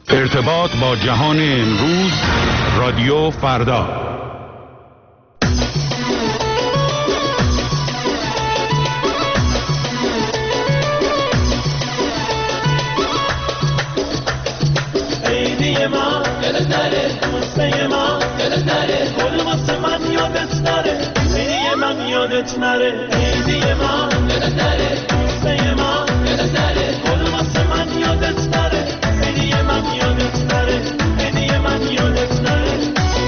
ارتباط با جهان امروز، رادیو فردا. عیدی ما دلت نره، دوسته ما دلت نره، گل واسه من یادت نره، عیدی من یادت نره، عیدی ما دلت نره، دوسته ما دلت نره، گل واسه من یادت نره، عیدی من یادت نره، عیدی من یادت نره.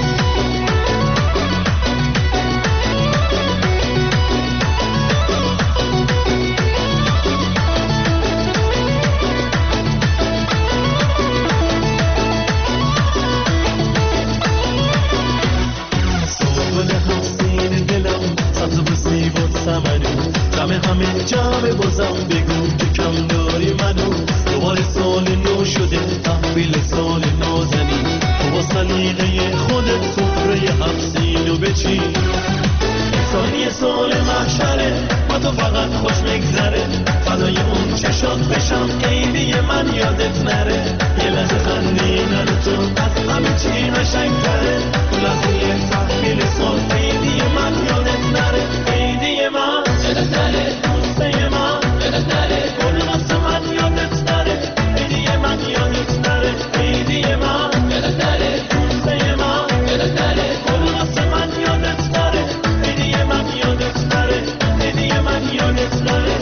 همه جمع بازم بگو که کم داری منو، دوباره سال نو شده تحویل سال نازنی، تو با سلیقه خودت سفره هفسینو بچین، ثانیه سال محشره با تو فقط خوش بگذره، فدای اون چشات بشم عیدی من یادت نره، یه لحظه خندیدن تو از همه چی قشنگ‌تره، تو لحظه تحویل سال عیدی من یادت نره، عیدی من یادت نره، دوسته من یادت نره، گل واسه من یادت نره، عیدی من یادت نره، عیدی من یادت نره، دوسته من یادت نره، گل واسه من یادت نره، عیدی من یادت نره، عیدی من یادت نره.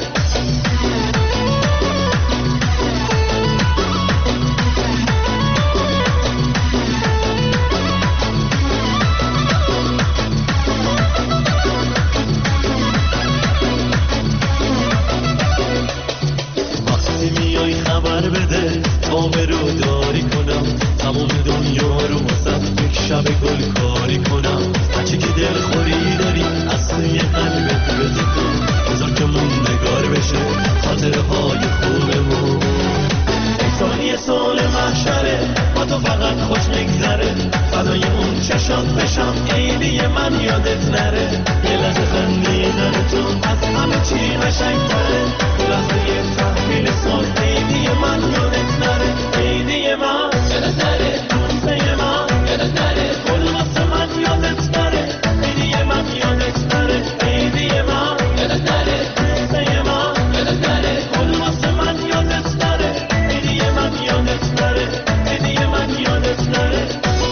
بده تا برو داری کنم تمام دنیا رو واسه یک شب گل کاری کنم، هرچی که دل خوری داری از توی قلبت بده کن، بذار که موندگار بشه خاطره های خوبمون، ثانیه سال محشره با تو فقط خوش بگذره، فدای اون چشات بشم عیدی من یادت نره، یه لحظه خندیدن تو از همه چی قشنگ‌تره، لحظه تحویل سال عیدی من یادت نره، عیدی من یادت نره، دوسته من یادت نره، گل واسه من یادت نره، عیدی من یادت نره، عیدی من یادت نره، دوسته من یادت نره، گل واسه من یادت نره، عیدی من یادت نره، عیدی من یادت نره.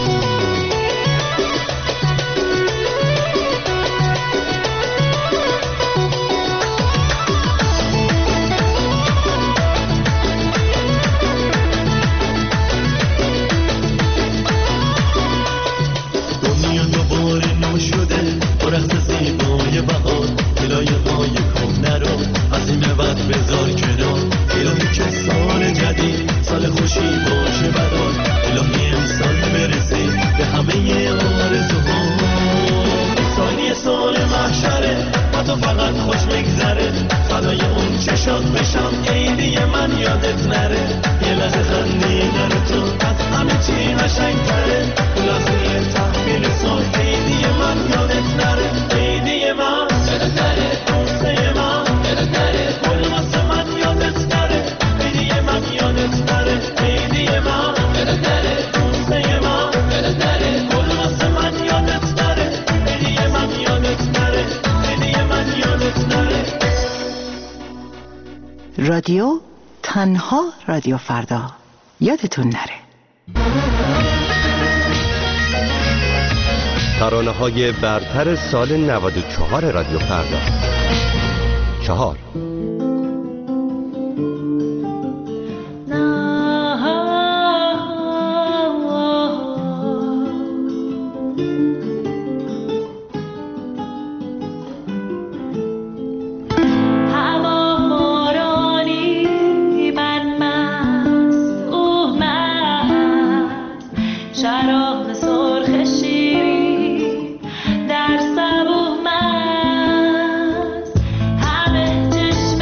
بذار کنار الهی که سال جدید سال خوشی باشه برات، الهی امسال برسه به همه آرزوها، ثانیه سال محشره با تو فقط خوش بگذره، فدای اون چشات بشم عیدی من یادت نره، یه لحظه خندیدن تو از همه چی قشنگ‌تره، لحظه تحویل سال عیدی من یادت نره، عیدی من یادت نره، دوسته من یادت نره، گل واسه من یادت نره، عیدی من یادت نره، عیدی من یادت نره، دوسته من یادت نره، گل واسه من یادت نره، عیدی من یادت نره، عیدی من یادت نره. رادیو تنها رادیو فردا، یادتون نره. ترانه‌های برتر سال 94 رادیو فردا. 4 همه چشم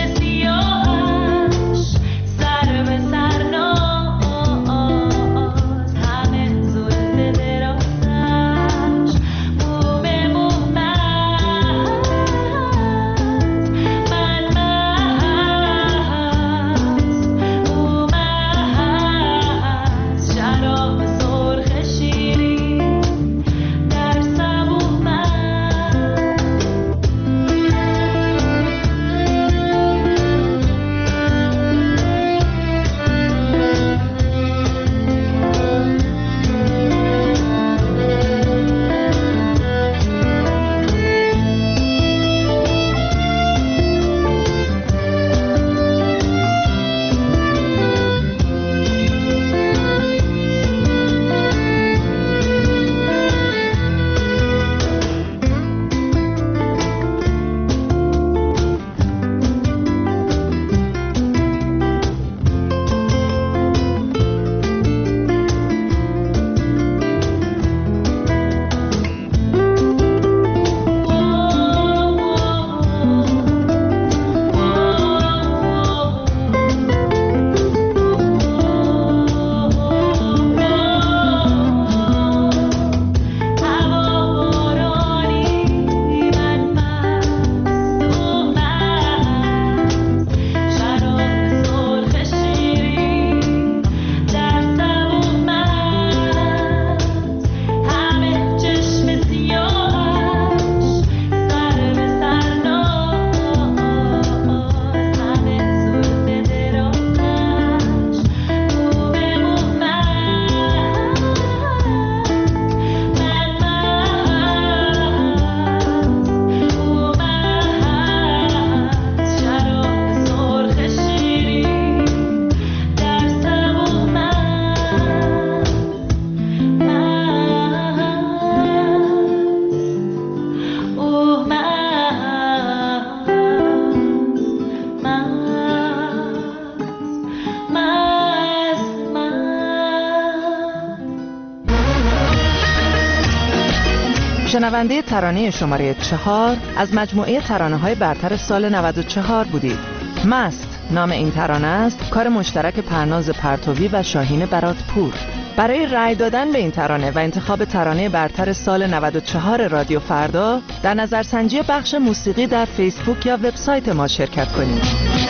شنونده ترانه شماره 4 از مجموعه ترانه‌های برتر سال 94 بودید. مست نام این ترانه است، کار مشترک پرناز پرتوی و شاهین براتپور. برای رأی دادن به این ترانه و انتخاب ترانه برتر سال 94 رادیو فردا در نظرسنجی بخش موسیقی در فیسبوک یا وبسایت ما شرکت کنید.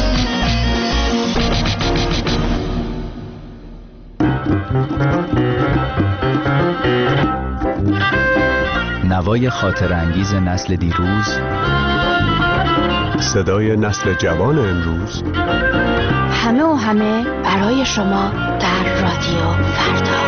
نوای خاطر انگیز نسل دیروز، صدای نسل جوان امروز، همه و همه برای شما در رادیو فردا.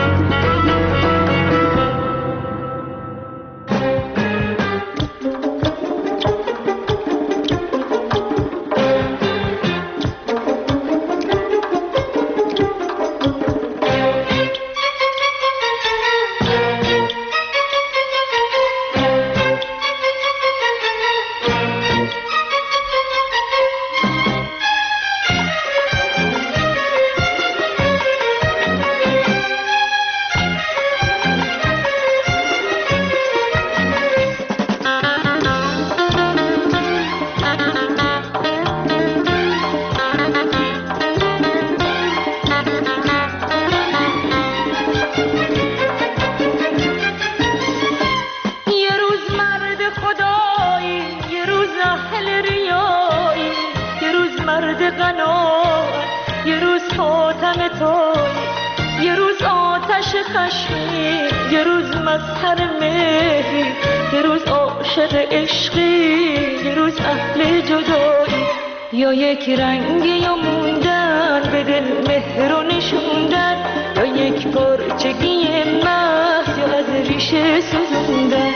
یا یک رنگی یا موندن به دل مهر و نشوندن، یا یک پرچگی محض یا از ریشه سوزوندن.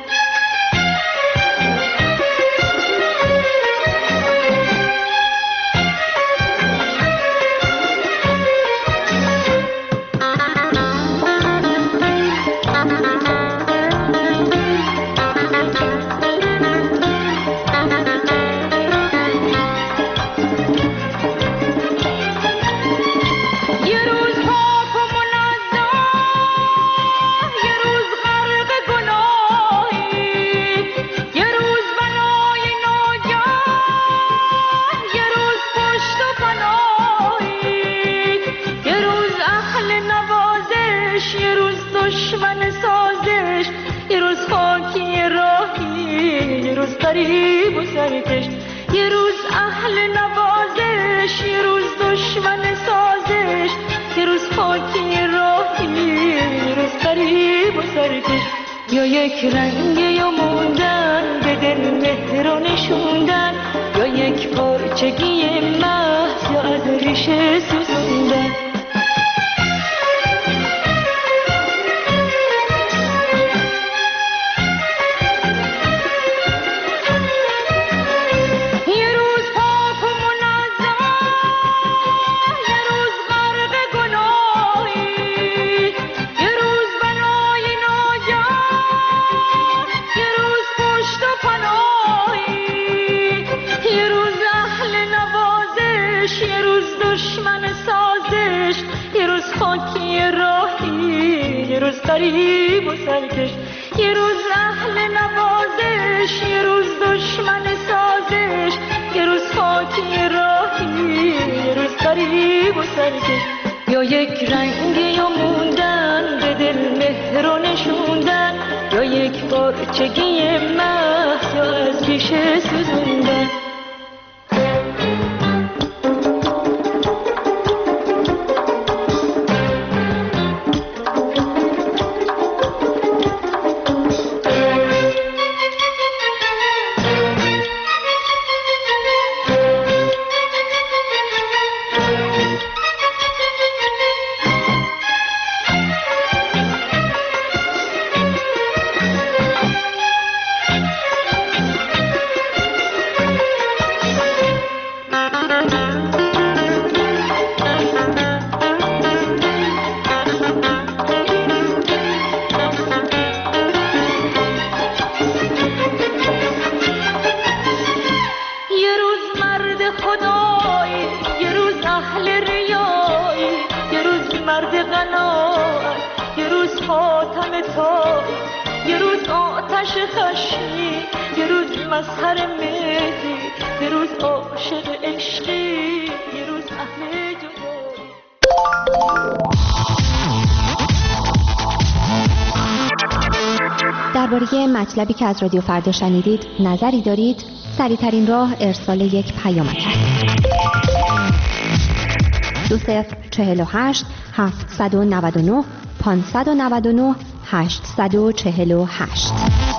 غریب و سرکش، یه روز اهل نوازش، یه روز دشمن سازش، یه روز خاکی راهی، یه روز غریب و سرکش. یا یک رنگ یا موندن به دل مهر و نشوندن، یا یک پارچگی محض یا از ریشه سوزوندن. غریب و سرکش، یه روز اهل نوازش، یه روز دشمن سازش، یه روز خاکی راهی، یه روز غریب و سرکش. یا یک رنگ یا موندن به دل مهر و نشوندن، یا یک پارچگی محض یا از ریشه سوزوندن. یه روز خاتم تو، یه روز آتش آتش خشمی، یه روز مظهر مهری، یه روز عاشق عشقی، یه روز اهل جدایی. درباره مطلبی که از رادیو فردا شنیدید نظری دارید؟ سریع‌ترین راه ارسال یک پیامک است. 2048 799 599 848.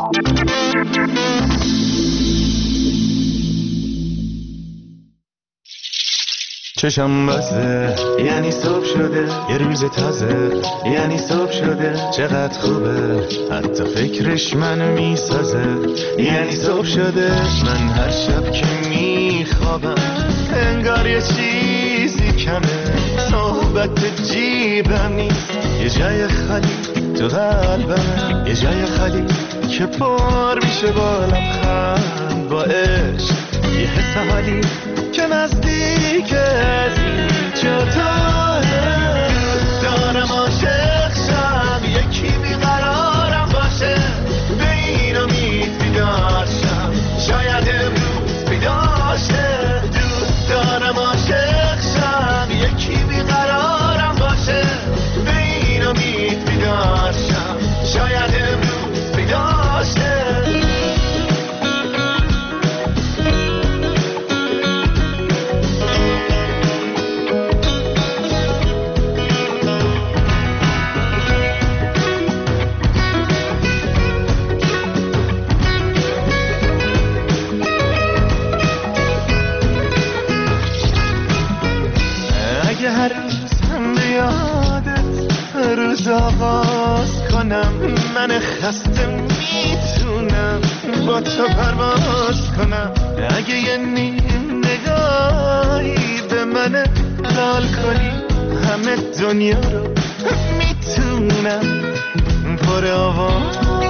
چشم بسته یعنی صبح شده، یه روز تازه یعنی صبح شده، چقدر خوبه حتی فکرش منو میسازه. یعنی صبح شده، من هر شب که میخوابم انگار یه چیزی کمه، صحبت جیبم نیست، یه جای خالی تو قلبم، یه جای خالی که پر میشه با لبخند، با عشق، یه حس حالی که نزدیک از اینجا تاهه. دارم عاشق شم، یکی بیقرارم باشه، به این امید بیدار شم، شاید امروز بیدار شه. دوست دارم عاشق شم، یکی بیقرارم باشه، به این امید بیدار شم، شاید امروز بیدار شه. هر روز هم بیادت روز آغاز کنم، من خسته میتونم با تو پرواز کنم. اگه یه نیم نگاهی به من لال کنی، همه دنیا رو میتونم پر آواز